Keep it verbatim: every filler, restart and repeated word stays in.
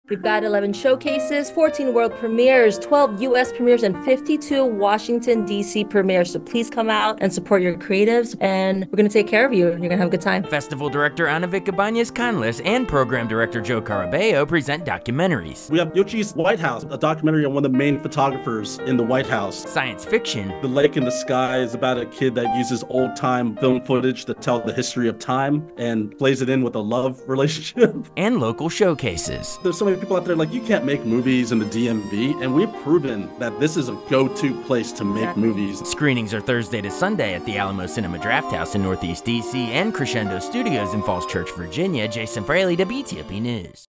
We've got eleven showcases, fourteen world premieres, twelve U S premieres, and fifty-two Washington, D C premieres. So please come out and support your creatives, and we're going to take care of you. You're going to have a good time. Festival director Ana Vicabañez Canles and program director Joe Carabello present documentaries. We have Yochi's White House, a documentary on one of the main photographers in the White House. Science fiction. The Lake in the Sky is about a kid that uses old-time film footage to tell the history of time and plays it in with a love relationship. And local showcases. There's so many people out there like, you can't make movies in the D M V, and we've proven that this is a go-to place to make movies. Screenings are Thursday to Sunday at the Alamo Cinema Draft House in Northeast D C and Crescendo Studios in Falls Church, Virginia. Jason Fraley, W T O P News.